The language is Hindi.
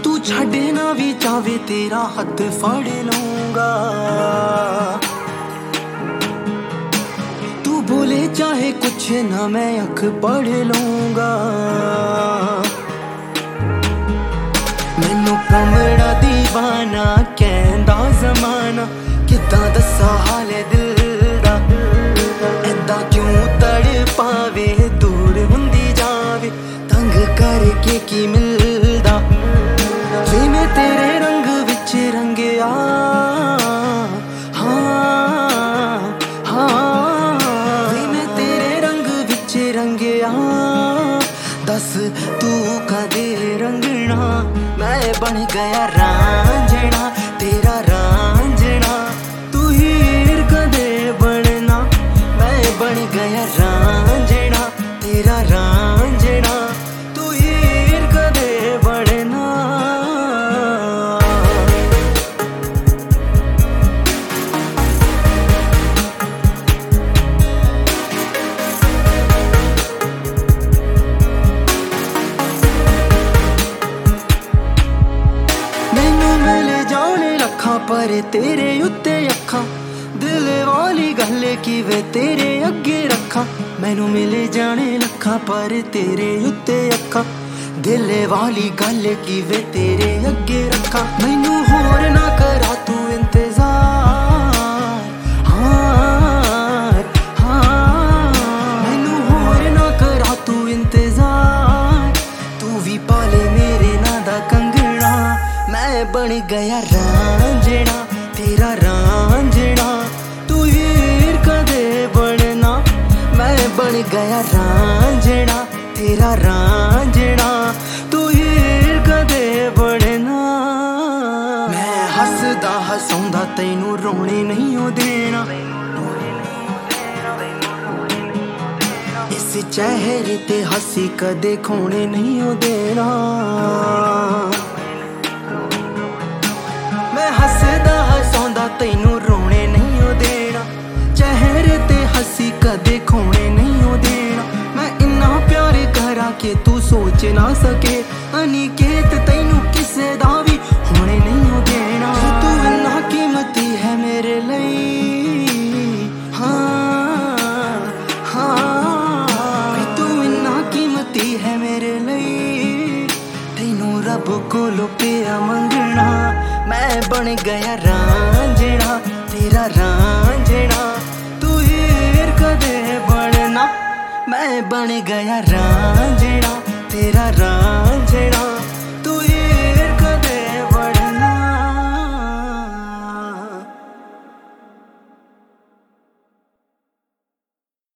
तू छड़े ना भी चावे तेरा हाथ फड़ लूंगा। तू बोले चाहे कुछ ना मैं अख पढ़ लूंगा। मैनू कमड़ा दीवाना कहंदा जमाना, किदां दस्सा हाले दिल दा। ऐदां क्यों तड़ पावे दूर हुंदी जावे, तंग करके की मिलदा। वे मैं तेरे रंग विच रंगिया, हाँ हाँ वे मैं तेरे रंग विच रंगिया। दस तू कदे रंगना, मैं बन गया रांझना तेरा रांझना। तू हीर कदे बनना, मैं बन गया रांझना तेरा रांझना। तू हीर कदे बनना। पर तेरे उत्ते अखा, दिल वाली गल की वे तेरे अगे रखा। मैनू मिले जाने लखा पर तेरे उत्ते अखा, दिल वाली गल की वे तेरे अगे रखा। मैनू होर ना करा तू इंतजार, हाँ हाँ मैनू होर ना करा तू इंतजार। तू भी पाले मेरे ना दा कंगना, मैं बन गया रांझना तेरा रांझना। तू हीर कदे बनना, मैं बन गया रांझना तेरा रांझना। तू हीर कदे बनना। मैं हसदा हसौंदा तैनू रोने नहीं हो देना, इस चेहरे ते हसी कदे खोने नहीं हो देना। हसदा हसौंदा तैनू रोने नहीं हो देना, चेहरे ते हसी कदे खोने नहीं हो देना। मैं इन्ना प्यार करा के तू सोच ना सके, अनिकेत तैनू किसे दा भी होने नहीं हो देना। तू इन्ना कीमती है मेरे लिए, हाँ हाँ तू इन्ना कीमती है मेरे लिए। तैनू रब कोलों पिया मंगना, मैं बन गया रांझना तेरा रांझना। तू हीर कदे बनना, मैं बन गया रांझना तेरा रांझना।